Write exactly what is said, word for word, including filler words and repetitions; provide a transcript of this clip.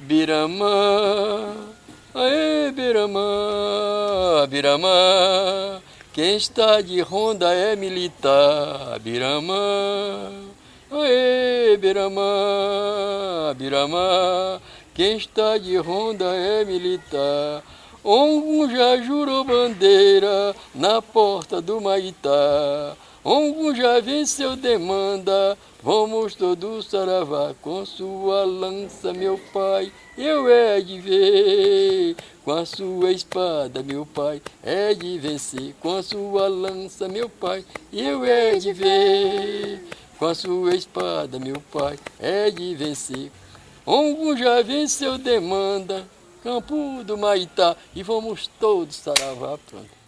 Biramã, aê Biramã, Biramã, quem está de ronda é militar. Biramã, aê Biramã, Biramã, quem está de ronda é militar. Ogum já jurou bandeira na porta do Maitá. Ogum já venceu demanda, vamos todos saravá. Com sua lança, meu pai, eu é de ver. Com a sua espada, meu pai, é de vencer. Com a sua lança, meu pai, eu é de ver. Com a sua espada, meu pai, é de vencer. Ogum já venceu demanda, Campo do Maitá, e vamos todos saravá, pronto.